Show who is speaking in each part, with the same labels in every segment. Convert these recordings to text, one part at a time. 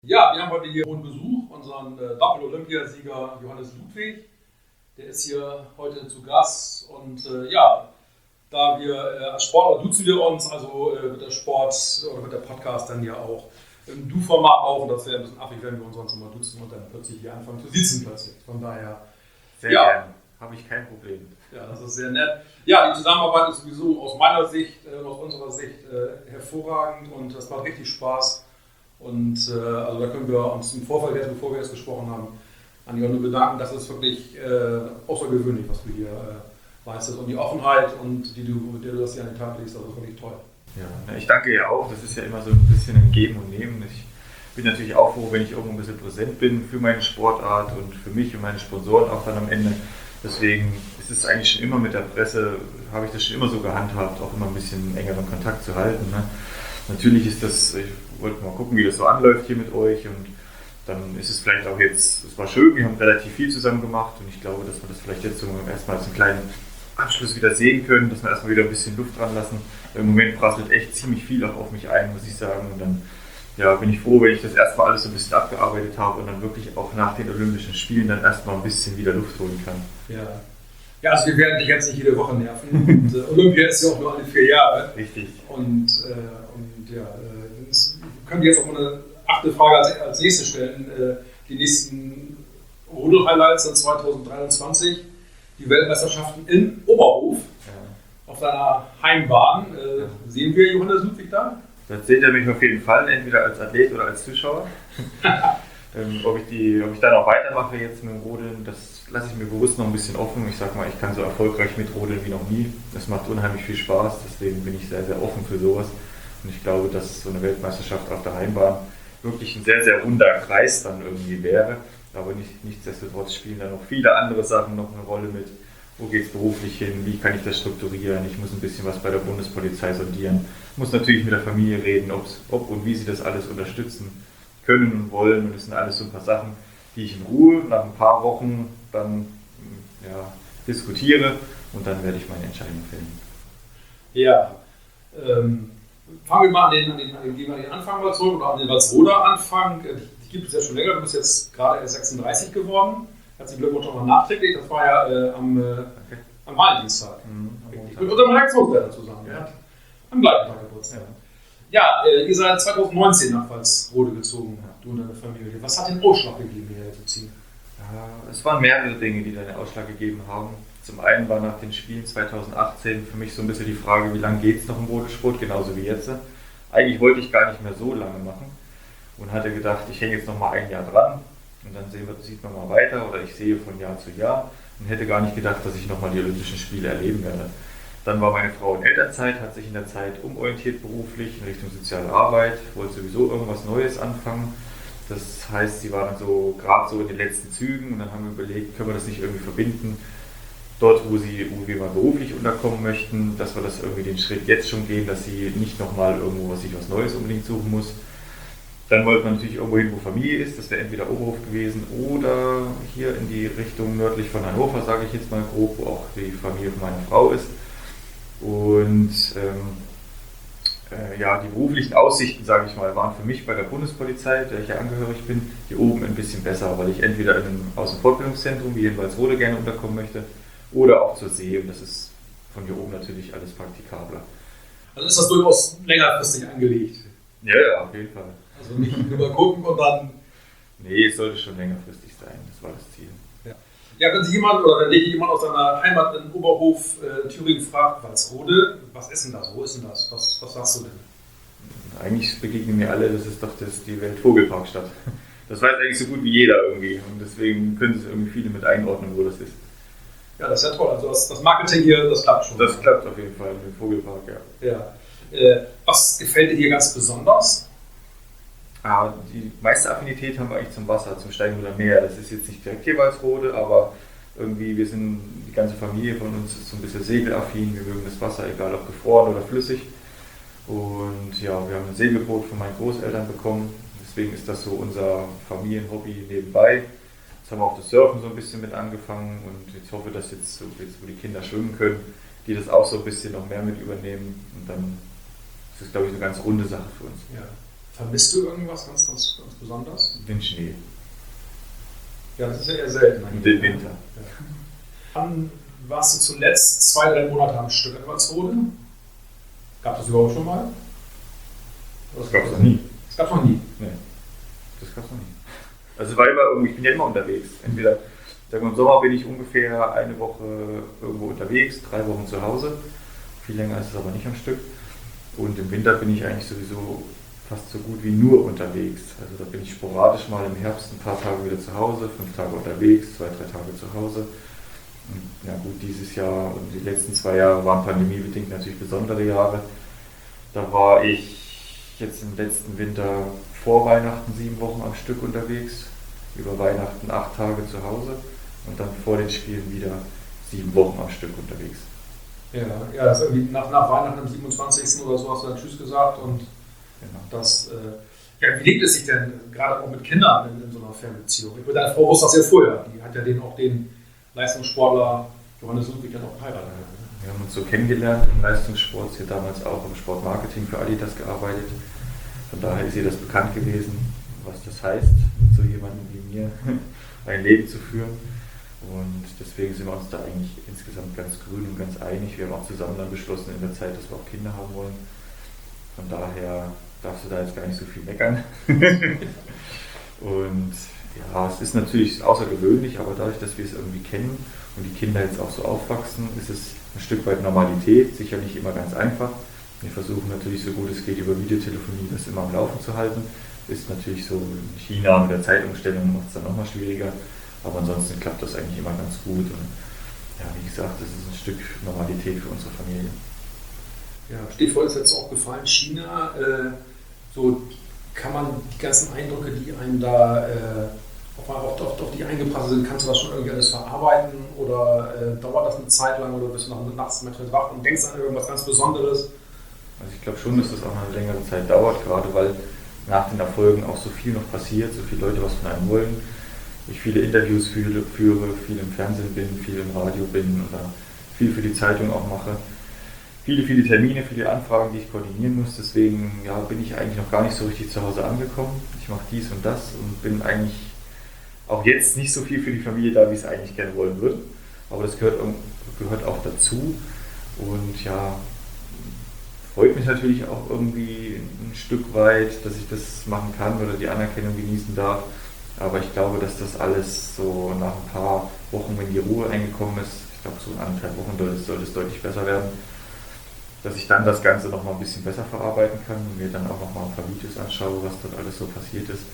Speaker 1: Ja, wir haben heute hier einen Besuch, unseren Doppel-Olympiasieger Johannes Ludwig. Der ist hier heute zu Gast und da wir als Sportler duzen wir uns, also wird der Sport oder wird der Podcast dann ja auch im Du-Format auch, und das wäre ein bisschen affig, wenn wir uns sonst immer duzen und dann plötzlich hier anfangen zu sitzen plötzlich. Von daher
Speaker 2: sehr gerne, habe ich kein Problem.
Speaker 1: Ja, das ist sehr nett. Ja, die Zusammenarbeit ist sowieso aus meiner Sicht, aus unserer Sicht hervorragend und das macht richtig Spaß. Und also da können wir uns im Vorfeld, bevor wir jetzt gesprochen haben, an dir nur bedanken. Das ist wirklich außergewöhnlich, was du hier leistest. Und die Offenheit, und mit der du das hier an den Tag legst, das ist wirklich toll.
Speaker 2: Ja, ich danke ja auch. Das ist ja immer so ein bisschen ein Geben und Nehmen. Ich bin natürlich auch froh, wenn ich irgendwo ein bisschen präsent bin für meine Sportart und für mich und meine Sponsoren auch dann am Ende. Deswegen ist es eigentlich schon immer mit der Presse, habe ich das schon immer so gehandhabt, auch immer ein bisschen engeren Kontakt zu halten. Ne? Natürlich ist das, ich wollte mal gucken, wie das so anläuft hier mit euch, und dann ist es vielleicht auch jetzt, es war schön, wir haben relativ viel zusammen gemacht und ich glaube, dass wir das vielleicht jetzt so erstmal als einen kleinen Abschluss wieder sehen können, dass wir erstmal wieder ein bisschen Luft dran lassen. Im Moment prasselt echt ziemlich viel auch auf mich ein, muss ich sagen, und dann bin ich froh, wenn ich das erstmal alles so ein bisschen abgearbeitet habe und dann wirklich auch nach den Olympischen Spielen dann erstmal ein bisschen wieder Luft holen kann.
Speaker 1: Ja, also wir werden dich jetzt nicht jede Woche nerven. Und, Olympia ist ja auch nur alle 4 Jahre.
Speaker 2: Richtig.
Speaker 1: Und können wir jetzt auch mal eine 8. Frage als nächste stellen. Die nächsten Rodel-Highlights sind 2023, die Weltmeisterschaften in Oberhof, auf deiner Heimbahn. Sehen wir Johannes Ludwig da?
Speaker 2: Das seht ihr mich auf jeden Fall, entweder als Athlet oder als Zuschauer. Ob ich da noch weitermache jetzt mit dem Rodeln, das lasse ich mir bewusst noch ein bisschen offen. Ich sag mal, ich kann so erfolgreich mit Rodeln wie noch nie. Das macht unheimlich viel Spaß, deswegen bin ich sehr, sehr offen für sowas. Und ich glaube, dass so eine Weltmeisterschaft auf der Heimbahn wirklich ein sehr, sehr runder Kreis dann irgendwie wäre. Aber nichtsdestotrotz spielen da noch viele andere Sachen noch eine Rolle mit. Wo geht es beruflich hin? Wie kann ich das strukturieren? Ich muss ein bisschen was bei der Bundespolizei sondieren. Ich muss natürlich mit der Familie reden, ob und wie sie das alles unterstützen können und wollen. Und das sind alles so ein paar Sachen, die ich in Ruhe nach ein paar Wochen dann diskutiere, und dann werde ich meine Entscheidung fällen.
Speaker 1: Ja, fangen wir mal an den Anfang mal zurück, oder an den Walsroder Anfang. Die gibt es ja schon länger, du bist jetzt gerade erst 36 geworden. Herzlichen Glückwunsch nochmal nachträglich, das war ja am Valentinstag. Mit unserem Redaktionsleiter zusammen. Ja. Am gleichen Tag Geburtstag. Ja, ihr seid 2019 nach Walsrode gezogen, du und deine Familie. Was hat den Ausschlag gegeben, hierher zu ziehen?
Speaker 2: Es waren mehrere Dinge, die den Ausschlag gegeben haben. Zum einen war nach den Spielen 2018 für mich so ein bisschen die Frage, wie lange geht es noch im Rodelsport, genauso wie jetzt. Eigentlich wollte ich gar nicht mehr so lange machen und hatte gedacht, ich hänge jetzt noch mal ein Jahr dran und dann sieht man mal weiter, oder ich sehe von Jahr zu Jahr, und hätte gar nicht gedacht, dass ich noch mal die Olympischen Spiele erleben werde. Dann war meine Frau in Elternzeit, hat sich in der Zeit umorientiert beruflich in Richtung soziale Arbeit, wollte sowieso irgendwas Neues anfangen. Das heißt, sie war dann so gerade so in den letzten Zügen, und dann haben wir überlegt, können wir das nicht irgendwie verbinden, dort wo wir mal beruflich unterkommen möchten, dass wir das irgendwie den Schritt jetzt schon gehen, dass sie nicht nochmal irgendwo sich was Neues unbedingt suchen muss. Dann wollte man natürlich irgendwo hin, wo Familie ist, das wäre entweder Oberhof gewesen oder hier in die Richtung nördlich von Hannover, sage ich jetzt mal grob, wo auch die Familie von meiner Frau ist. Und die beruflichen Aussichten, sage ich mal, waren für mich bei der Bundespolizei, der ich ja angehörig bin, hier oben ein bisschen besser, weil ich entweder in einem Außenfortbildungszentrum wie in Walsrode gerne unterkommen möchte oder auch zur See, und das ist von hier oben natürlich alles praktikabler.
Speaker 1: Also ist das durchaus längerfristig angelegt?
Speaker 2: Ja, auf jeden Fall.
Speaker 1: Also nicht nur gucken und dann...
Speaker 2: Nee, es sollte schon längerfristig sein, das war das Ziel.
Speaker 1: Ja, wenn dich jemand aus deiner Heimat in Oberhof, Thüringen fragt, Walsrode, was ist denn das, wo ist denn das, was sagst du denn?
Speaker 2: Eigentlich begegnen mir alle, das ist doch die Weltvogelparkstadt. Das weiß eigentlich so gut wie jeder irgendwie, und deswegen können es irgendwie viele mit einordnen, wo das ist.
Speaker 1: Ja, das ist ja toll, also das Marketing hier, das klappt schon.
Speaker 2: Das klappt auf jeden Fall mit dem Vogelpark,
Speaker 1: ja. Was gefällt dir hier ganz besonders?
Speaker 2: Die meiste Affinität haben wir eigentlich zum Wasser, zum Steinhuder Meer. Das ist jetzt nicht direkt hier Walsrode, aber irgendwie, die ganze Familie von uns ist so ein bisschen segelaffin. Wir mögen das Wasser, egal ob gefroren oder flüssig. Und ja, wir haben ein Segelboot von meinen Großeltern bekommen. Deswegen ist das so unser Familienhobby nebenbei. Jetzt haben wir auch das Surfen so ein bisschen mit angefangen, und ich hoffe, dass jetzt wo die Kinder schwimmen können, die das auch so ein bisschen noch mehr mit übernehmen. Und dann ist es, glaube ich, eine ganz runde Sache für uns.
Speaker 1: Ja. Vermisst du irgendwas ganz besonders?
Speaker 2: Den Schnee.
Speaker 1: Ja, das ist ja eher selten.
Speaker 2: Und den Winter.
Speaker 1: Ja. Wann warst du zuletzt 2-3 Monate am Stück in Walsrode? Gab das überhaupt schon mal?
Speaker 2: Das gab es noch nie.
Speaker 1: Das gab es noch nie?
Speaker 2: Nee, das gab es noch nie. Also war immer irgendwie, ich bin ja immer unterwegs. Entweder, sagen wir, im Sommer bin ich ungefähr eine Woche irgendwo unterwegs, 3 Wochen zu Hause. Viel länger ist es aber nicht am Stück. Und im Winter bin ich eigentlich sowieso fast so gut wie nur unterwegs. Also da bin ich sporadisch mal im Herbst ein paar Tage wieder zu Hause, 5 Tage unterwegs, 2-3 Tage zu Hause. Und ja gut, dieses Jahr und die letzten 2 Jahre waren pandemiebedingt natürlich besondere Jahre. Da war ich jetzt im letzten Winter vor Weihnachten 7 Wochen am Stück unterwegs, über Weihnachten 8 Tage zu Hause und dann vor den Spielen wieder 7 Wochen am Stück unterwegs.
Speaker 1: Ja, das ist irgendwie nach Weihnachten am 27. oder so hast du dann Tschüss gesagt und
Speaker 2: Genau.
Speaker 1: das, wie lebt es sich denn gerade auch mit Kindern in so einer Fernbeziehung? Ich meine, deine Frau wusste das ja vorher, die hat ja den Leistungssportler Johannes Ludwig dann auch geheiratet.
Speaker 2: Wir haben uns so kennengelernt im Leistungssport, sie hat damals auch im Sportmarketing für Adidas gearbeitet. Von daher ist ihr das bekannt gewesen, was das heißt, mit so jemandem wie mir ein Leben zu führen. Und deswegen sind wir uns da eigentlich insgesamt ganz grün und ganz einig. Wir haben auch zusammen dann beschlossen in der Zeit, dass wir auch Kinder haben wollen. Von daher darfst du da jetzt gar nicht so viel meckern. Und ja, es ist natürlich außergewöhnlich, aber dadurch, dass wir es irgendwie kennen und die Kinder jetzt auch so aufwachsen, ist es ein Stück weit Normalität, sicher nicht immer ganz einfach. Wir versuchen natürlich so gut es geht über Videotelefonie das immer am Laufen zu halten. Ist natürlich so in China mit der Zeitumstellung macht es dann nochmal schwieriger, aber ansonsten klappt das eigentlich immer ganz gut. Und ja, wie gesagt, das ist ein Stück Normalität für unsere Familie.
Speaker 1: Ja, Stichwort ist jetzt auch gefallen, China. So kann man die ganzen Eindrücke, die einem da auf die eingeprasselt sind, kannst du das schon irgendwie alles verarbeiten oder dauert das eine Zeit lang oder bist du noch nachts manchmal wach und denkst an irgendwas ganz Besonderes?
Speaker 2: Also ich glaube schon, dass das auch eine längere Zeit dauert, gerade weil nach den Erfolgen auch so viel noch passiert, so viele Leute was von einem wollen. Ich viele Interviews führe, viel im Fernsehen bin, viel im Radio bin oder viel für die Zeitung auch mache. Viele Termine, viele Anfragen, die ich koordinieren muss. Deswegen bin ich eigentlich noch gar nicht so richtig zu Hause angekommen. Ich mache dies und das und bin eigentlich auch jetzt nicht so viel für die Familie da, wie ich es eigentlich gerne wollen würde. Aber das gehört auch dazu. Und ja, freut mich natürlich auch irgendwie ein Stück weit, dass ich das machen kann oder die Anerkennung genießen darf. Aber ich glaube, dass das alles so nach ein paar Wochen, wenn die Ruhe eingekommen ist, ich glaube so in 1,5 Wochen soll es deutlich besser werden, dass ich dann das Ganze noch mal ein bisschen besser verarbeiten kann und mir dann auch noch mal ein paar Videos anschaue, was dort alles so passiert ist.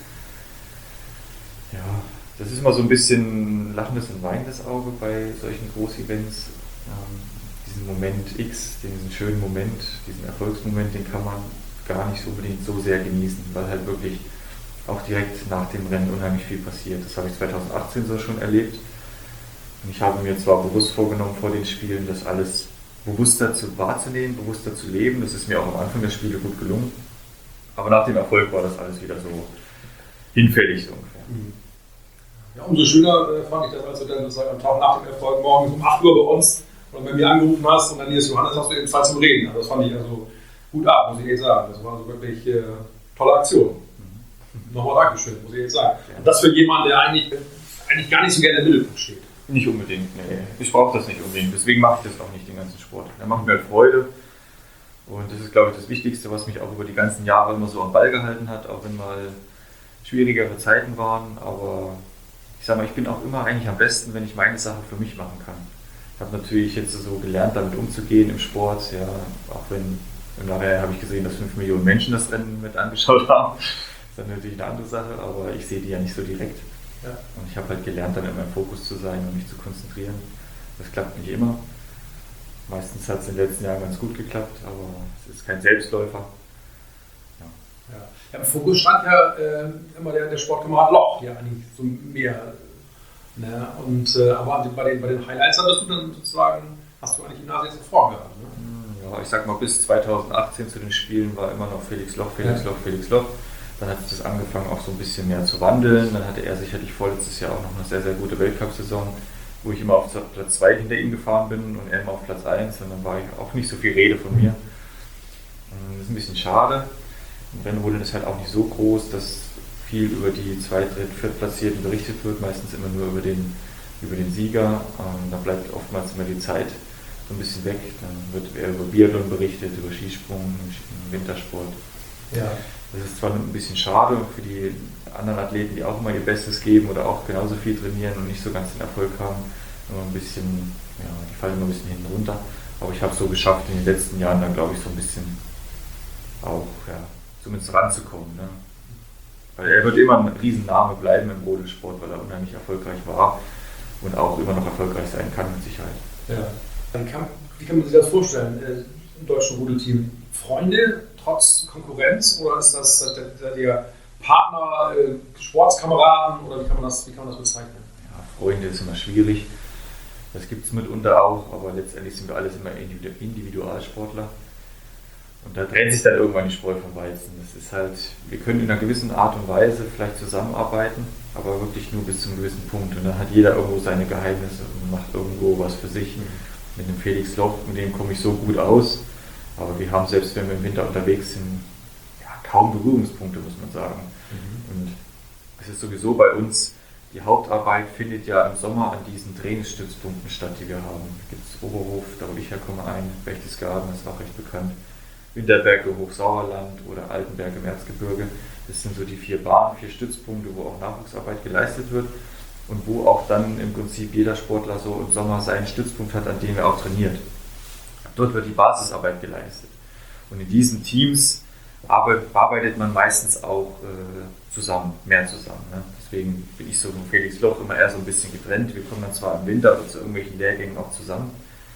Speaker 2: Ja, das ist immer so ein bisschen lachendes und weinendes Auge bei solchen Großevents. Diesen Moment X, diesen schönen Moment, diesen Erfolgsmoment, den kann man gar nicht so unbedingt so sehr genießen, weil halt wirklich auch direkt nach dem Rennen unheimlich viel passiert. Das habe ich 2018 so schon erlebt. Und ich habe mir zwar bewusst vorgenommen vor den Spielen, das alles bewusster wahrzunehmen, bewusster zu leben. Das ist mir auch am Anfang der Spiele gut gelungen. Aber nach dem Erfolg war das alles wieder so hinfällig so ungefähr.
Speaker 1: Ja, umso schöner fand ich das, als du dann am Tag nach dem Erfolg morgens um 8 Uhr bei uns oder bei mir angerufen hast und dann hier ist Johannes, hast du eben Zeit zum Reden. Also das fand ich also gut ab, muss ich jetzt sagen. Das war also wirklich tolle Aktion. Nochmal Dankeschön, muss ich jetzt sagen. Und das für jemanden, der eigentlich gar nicht so gerne im Mittelpunkt steht.
Speaker 2: Nicht unbedingt, nee. Ich brauche das nicht unbedingt. Deswegen mache ich das auch nicht, den ganzen Sport. Der macht mir halt Freude. Und das ist, glaube ich, das Wichtigste, was mich auch über die ganzen Jahre immer so am Ball gehalten hat, auch wenn mal schwierigere Zeiten waren. Aber ich sage mal, ich bin auch immer eigentlich am besten, wenn ich meine Sache für mich machen kann. Ich habe natürlich jetzt so gelernt, damit umzugehen im Sport. Ja, auch wenn im Nachhinein habe ich gesehen, dass 5 Millionen Menschen das Rennen mit angeschaut haben. Das ist dann natürlich eine andere Sache, aber ich sehe die ja nicht so direkt. Ja. Und ich habe halt gelernt, dann in meinem Fokus zu sein und mich zu konzentrieren. Das klappt nicht immer. Meistens hat es in den letzten Jahren ganz gut geklappt, aber es ist kein Selbstläufer.
Speaker 1: Ja, im Fokus stand ja immer der Sportkamerad Loch, ja eigentlich so mehr. Ne? Und, aber bei den Highlights hast du dann sozusagen, hast du eigentlich die Nase jetzt so vorgehabt. Ne?
Speaker 2: Ja, ich sag mal, bis 2018 zu den Spielen war immer noch Felix Loch. Dann hat es das angefangen auch so ein bisschen mehr zu wandeln. Dann hatte er sicherlich vorletztes Jahr auch noch eine sehr, sehr gute Weltcup-Saison, wo ich immer auf Platz 2 hinter ihm gefahren bin und er immer auf Platz 1. Und dann war ich auch nicht so viel Rede von mir. Das ist ein bisschen schade. Und Rennrodeln ist halt auch nicht so groß, dass viel über die Zweit-, Dritt-, Viertplatzierten berichtet wird, meistens immer nur über den Sieger. Da bleibt oftmals immer die Zeit so ein bisschen weg. Dann wird eher über Biathlon berichtet, über Skisprung, Wintersport.
Speaker 1: Ja.
Speaker 2: Das ist zwar ein bisschen schade für die anderen Athleten, die auch immer ihr Bestes geben oder auch genauso viel trainieren und nicht so ganz den Erfolg haben. Immer ein bisschen, ja, die fallen immer ein bisschen hinten runter. Aber ich habe es so geschafft, in den letzten Jahren dann, glaube ich, so ein bisschen auch, ja, zumindest ranzukommen. Ne? Weil er wird immer ein Riesenname bleiben im Rodelsport, weil er unheimlich erfolgreich war und auch immer noch erfolgreich sein kann, mit Sicherheit.
Speaker 1: Ja. Wie kann man sich das vorstellen im deutschen Rodelteam? Freunde trotz Konkurrenz oder ist das seid ihr Partner, Sportskameraden oder wie kann man das bezeichnen?
Speaker 2: Ja, Freunde ist immer schwierig. Das gibt es mitunter auch, aber letztendlich sind wir alles immer Individualsportler. Und da trennt sich dann irgendwann die Spreu vom Weizen. Das ist halt, wir können in einer gewissen Art und Weise vielleicht zusammenarbeiten, aber wirklich nur bis zu einem gewissen Punkt. Und dann hat jeder irgendwo seine Geheimnisse und macht irgendwo was für sich. Mit dem Felix Loch, mit dem komme ich so gut aus. Aber wir haben, selbst wenn wir im Winter unterwegs sind, ja, kaum Berührungspunkte, muss man sagen. Und es ist sowieso bei uns, die Hauptarbeit findet ja im Sommer an diesen Trainingsstützpunkten statt, die wir haben. Da gibt es Oberhof, da wo ich herkomme, Berchtesgaden, das ist auch recht bekannt. Winterberge, Hochsauerland oder Altenberg im Erzgebirge. Das sind so die 4 Bahnen, 4 Stützpunkte, wo auch Nachwuchsarbeit geleistet wird und wo auch dann im Prinzip jeder Sportler so im Sommer seinen Stützpunkt hat, an dem er auch trainiert. Dort wird die Basisarbeit geleistet. Und in diesen Teams arbeitet man meistens auch mehr zusammen. Ne? Deswegen bin ich so mit Felix Loch immer eher so ein bisschen getrennt. Wir kommen dann zwar im Winter oder zu irgendwelchen Lehrgängen auch zusammen,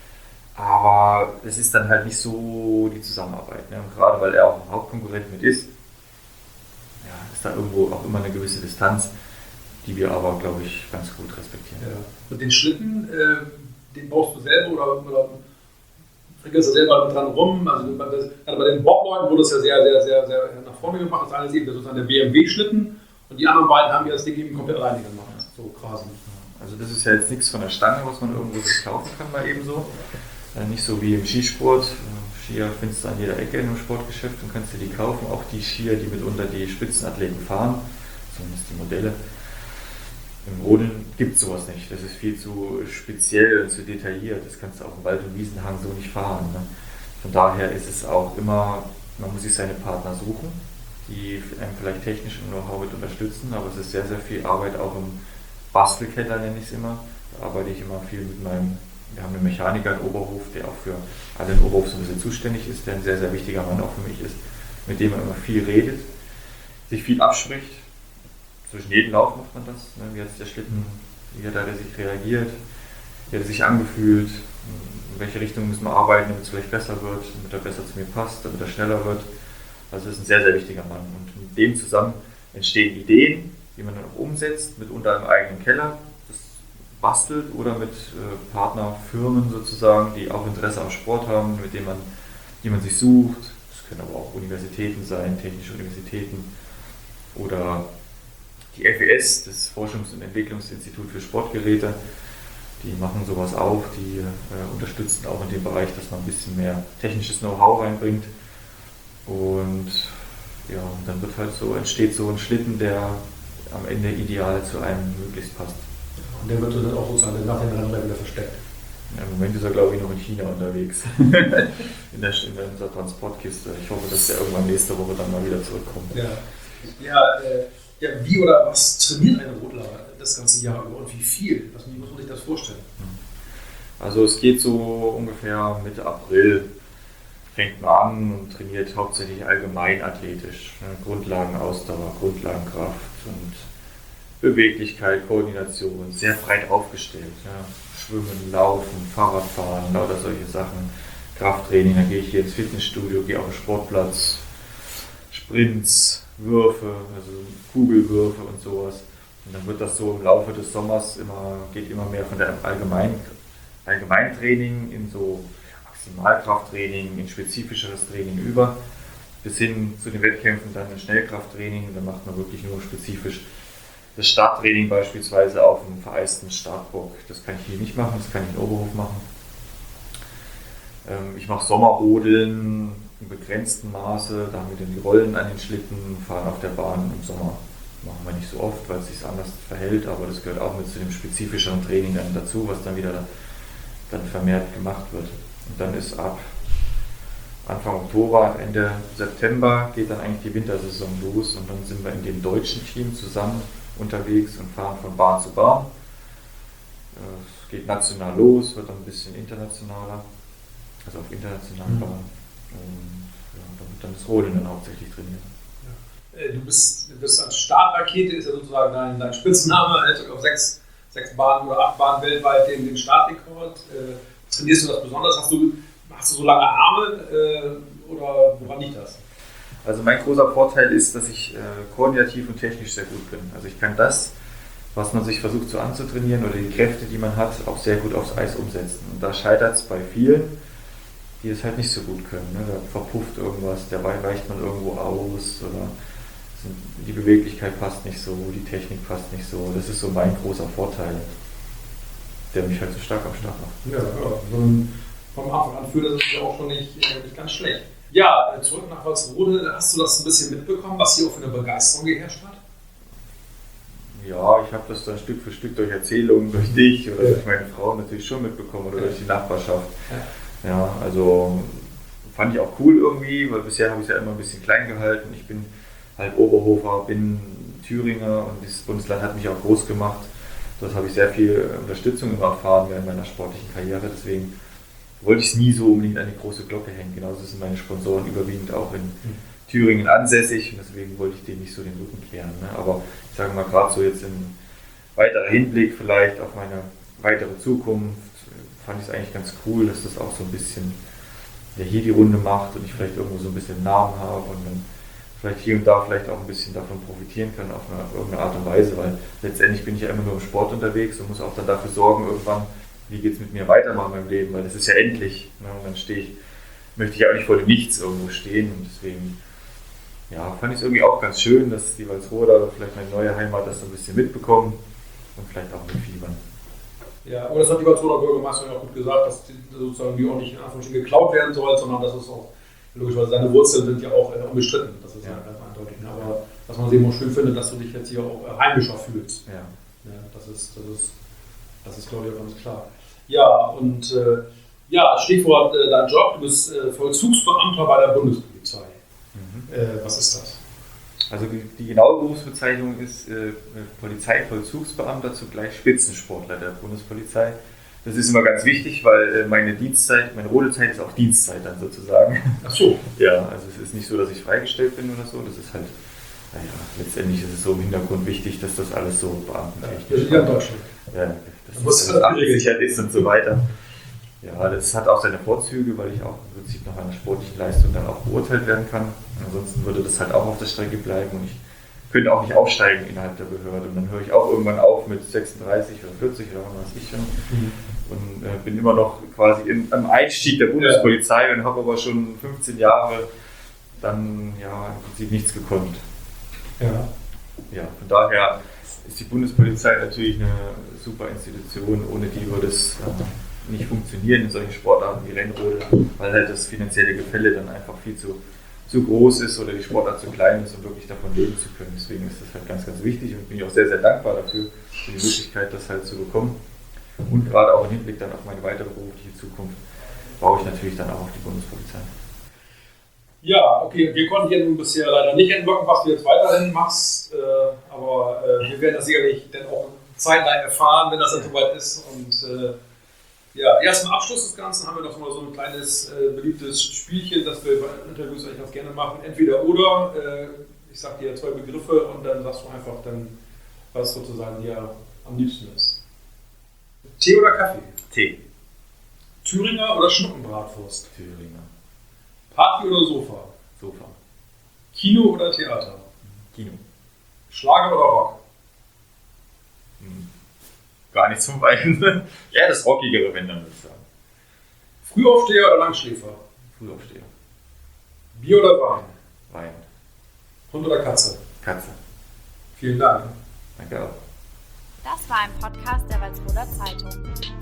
Speaker 2: aber es ist dann halt nicht so die Zusammenarbeit. Ne? Und gerade weil er auch ein Hauptkonkurrent mit ist, ja, ist da irgendwo auch immer eine gewisse Distanz, die wir aber, glaube ich, ganz gut respektieren.
Speaker 1: Ja. Und den Schlitten, den baust du selber oder frickelst du selber mit dran rum? Also bei den Bobleuten wurde es ja sehr nach vorne gemacht. Das eine ist eben sozusagen der BMW-Schlitten und die anderen beiden haben ja das Ding eben komplett alleine gemacht. So quasi.
Speaker 2: Also das ist ja jetzt nichts von der Stange, was man irgendwo sich kaufen kann, mal eben so. Nicht so wie im Skisport. Skier findest du an jeder Ecke in einem Sportgeschäft und kannst dir die kaufen. Auch die Skier, die mitunter die Spitzenathleten fahren, zumindest die Modelle. Im Rodeln gibt es sowas nicht. Das ist viel zu speziell und zu detailliert. Das kannst du auf dem Wald- und Wiesenhang so nicht fahren. Ne? Von daher ist es auch immer, man muss sich seine Partner suchen, die einem vielleicht technisch im Know-how mit unterstützen, aber es ist sehr, sehr viel Arbeit auch im Bastelkeller, nenne ich es immer. Da arbeite ich immer viel mit wir haben einen Mechaniker in Oberhof, der auch für alle in Oberhof so ein bisschen zuständig ist, der ein sehr, sehr wichtiger Mann auch für mich ist, mit dem man immer viel redet, sich viel abspricht. Zwischen jedem Lauf macht man das. Ne? Wie hat der Schlitten, wie hat er sich reagiert, wie hat er sich angefühlt, in welche Richtung müssen wir arbeiten, damit es vielleicht besser wird, damit er besser zu mir passt, damit er schneller wird. Also das ist ein sehr, sehr wichtiger Mann. Und mit dem zusammen entstehen Ideen, die man dann auch umsetzt, mitunter im eigenen Keller, das bastelt oder mit Partnerfirmen sozusagen, die auch Interesse am Sport haben, mit denen man sich sucht. Das können aber auch Universitäten sein, technische Universitäten oder die FES, das Forschungs- und Entwicklungsinstitut für Sportgeräte, die machen sowas auch, die unterstützen auch in dem Bereich, dass man ein bisschen mehr technisches Know-how reinbringt. Und ja, dann entsteht so ein Schlitten, der am Ende ideal zu einem möglichst passt.
Speaker 1: Und der wird dann auch sozusagen nach dem Rennen wieder versteckt.
Speaker 2: Ja, im Moment ist er, glaube ich, noch in China unterwegs. in unserer Transportkiste. Ich hoffe, dass der irgendwann nächste Woche dann mal wieder zurückkommt.
Speaker 1: Ja, wie oder was trainiert ein Rodler das ganze Jahr über und wie viel? Wie muss man sich das vorstellen?
Speaker 2: Also es geht so ungefähr Mitte April, fängt man an und trainiert hauptsächlich allgemein athletisch. Ne? Grundlagenausdauer, Grundlagenkraft und Beweglichkeit, Koordination, sehr breit aufgestellt. Ja? Schwimmen, Laufen, Fahrradfahren, lauter solche Sachen. Krafttraining, dann gehe ich hier ins Fitnessstudio, gehe auf den Sportplatz, Sprints, Würfe, also Kugelwürfe und sowas. Und dann wird das so im Laufe des Sommers geht immer mehr von der Allgemeintraining in so Maximalkrafttraining, in spezifischeres Training über, bis hin zu den Wettkämpfen dann ein Schnellkrafttraining. Da macht man wirklich nur spezifisch das Starttraining beispielsweise auf einem vereisten Startbock. Das kann ich hier nicht machen, das kann ich in Oberhof machen. Ich mache Sommerrodeln im begrenzten Maße. Da haben wir dann die Rollen an den Schlitten, fahren auf der Bahn. Im Sommer machen wir nicht so oft, weil es sich anders verhält, aber das gehört auch mit zu dem spezifischeren Training dann dazu, was dann wieder dann vermehrt gemacht wird. Und dann ist ab Anfang Oktober, Ende September geht dann eigentlich die Wintersaison los und dann sind wir in dem deutschen Team zusammen unterwegs und fahren von Bahn zu Bahn. Es geht national los, wird dann ein bisschen internationaler, also auf internationalen Bahnen. Und ja, da wird dann das Rodeln dann hauptsächlich trainiert.
Speaker 1: Du bist als Startrakete, ist ja sozusagen dein Spitzname, hält auf sechs Bahnen oder 8 Bahnen weltweit den Startrekord. Trainierst du das besonders? Hast du so lange Arme oder woran liegt das?
Speaker 2: Also mein großer Vorteil ist, dass ich koordinativ und technisch sehr gut bin. Also ich kann das, was man sich versucht so anzutrainieren oder die Kräfte, die man hat, auch sehr gut aufs Eis umsetzen. Und da scheitert es bei vielen, die es halt nicht so gut können. Ne? Da verpufft irgendwas, dabei weicht man irgendwo aus oder die Beweglichkeit passt nicht so, die Technik passt nicht so. Das ist so mein großer Vorteil, der mich halt so stark am Start macht.
Speaker 1: Ja, vom Anfang an fühlt das ja auch schon nicht ganz schlecht. Ja, zurück nach Walsrode, hast du das ein bisschen mitbekommen, was hier auch für eine Begeisterung geherrscht hat?
Speaker 2: Ja, ich habe das dann Stück für Stück durch Erzählungen, durch dich oder durch meine Frau natürlich schon mitbekommen oder durch die Nachbarschaft. Ja, also fand ich auch cool irgendwie, weil bisher habe ich es ja immer ein bisschen klein gehalten. Ich bin halt Oberhofer, bin Thüringer und das Bundesland hat mich auch groß gemacht. Dort habe ich sehr viel Unterstützung immer erfahren während meiner sportlichen Karriere, deswegen wollte ich es nie so unbedingt an die große Glocke hängen. Genauso sind meine Sponsoren überwiegend auch in Thüringen ansässig und deswegen wollte ich denen nicht so den Rücken kehren. Ne? Aber ich sage mal, gerade so jetzt in weiterer Hinblick vielleicht auf meine weitere Zukunft, fand ich es eigentlich ganz cool, dass das auch so ein bisschen hier die Runde macht und ich vielleicht irgendwo so ein bisschen Namen habe und dann vielleicht hier und da vielleicht auch ein bisschen davon profitieren kann auf irgendeine Art und Weise, weil letztendlich bin ich ja immer nur im Sport unterwegs und muss auch dann dafür sorgen irgendwann, wie geht es mit mir weiter in meinem Leben, weil das ist ja endlich. Ne? Und dann möchte ich auch nicht vor dem Nichts irgendwo stehen und deswegen fand ich es irgendwie auch ganz schön, dass die Walsroder oder vielleicht meine neue Heimat das so ein bisschen mitbekommen und vielleicht auch mitfiebern.
Speaker 1: Ja, aber das hat die Walsroder Bürgermeisterin auch gut gesagt, dass sozusagen die auch nicht in Anführungsstrichen geklaut werden soll, sondern dass es auch logischerweise seine Wurzeln sind ja auch unbestritten, das ist ja ganz eindeutig. Aber dass man es eben auch schön findet, dass du dich jetzt hier auch heimischer fühlst. Ja, das ist glaube ich auch ganz klar. Ja, und Stichwort dein Job, du bist Vollzugsbeamter bei der Bundespolizei. Was ist das?
Speaker 2: Also die genaue Berufsbezeichnung ist Polizeivollzugsbeamter, zugleich Spitzensportler der Bundespolizei. Das ist immer ganz wichtig, weil meine Rodezeit ist auch Dienstzeit dann sozusagen.
Speaker 1: Ach so.
Speaker 2: Ja, also es ist nicht so, dass ich freigestellt bin oder so, das ist halt, letztendlich ist es so im Hintergrund wichtig, dass das alles so beamtentechnisch ist.
Speaker 1: Ja, in Deutschland.
Speaker 2: Ja, dass das abgesichert ist und so weiter. Ja, das hat auch seine Vorzüge, weil ich auch im Prinzip nach einer sportlichen Leistung dann auch beurteilt werden kann. Ansonsten würde das halt auch auf der Strecke bleiben und ich könnte auch nicht aufsteigen innerhalb der Behörde. Und dann höre ich auch irgendwann auf mit 36 oder 40 oder was ich schon. Und bin immer noch quasi am Einstieg der Bundespolizei und habe aber schon 15 Jahre dann im Prinzip nichts gekonnt. Ja, von daher ist die Bundespolizei natürlich eine super Institution, ohne die würde es nicht funktionieren in solchen Sportarten wie Rennrodel, weil halt das finanzielle Gefälle dann einfach viel zu groß ist oder die Sportart zu klein ist, um wirklich davon leben zu können. Deswegen ist das halt ganz, ganz wichtig und bin ich auch sehr, sehr dankbar dafür, für die Möglichkeit, das halt zu bekommen. Und gerade auch im Hinblick dann auf meine weitere berufliche Zukunft baue ich natürlich dann auch auf die Bundespolizei.
Speaker 1: Ja, okay, wir konnten hier nun bisher leider nicht entlocken, was du jetzt weiterhin machst, aber wir werden das sicherlich dann auch zeitnah erfahren, wenn das dann soweit ist. Und erst im Abschluss des Ganzen haben wir noch mal so ein kleines beliebtes Spielchen, das wir bei Interviews eigentlich ganz gerne machen. Entweder oder, ich sag dir 2 Begriffe und dann sagst du einfach dann, was sozusagen dir am liebsten ist. Tee oder Kaffee?
Speaker 2: Tee.
Speaker 1: Thüringer oder Schnuppenbratwurst?
Speaker 2: Thüringer.
Speaker 1: Party oder Sofa?
Speaker 2: Sofa.
Speaker 1: Kino oder Theater?
Speaker 2: Kino.
Speaker 1: Schlager oder Rock?
Speaker 2: Gar nichts vom Weinen. Ja, das Rockigere, wenn dann, würde ich sagen.
Speaker 1: Frühaufsteher oder Langschläfer?
Speaker 2: Frühaufsteher.
Speaker 1: Bier oder Wein?
Speaker 2: Wein.
Speaker 1: Hund oder Katze?
Speaker 2: Katze.
Speaker 1: Vielen Dank.
Speaker 2: Danke auch.
Speaker 3: Das war ein Podcast der Walsroder Zeitung.